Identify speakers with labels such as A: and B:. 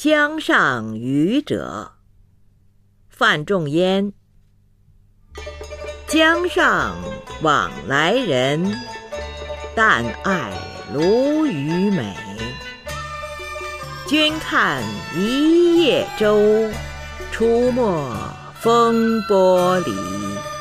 A: 江上渔者，范仲淹。江上往来人，但爱鲈鱼美。君看一叶舟，出没风波里。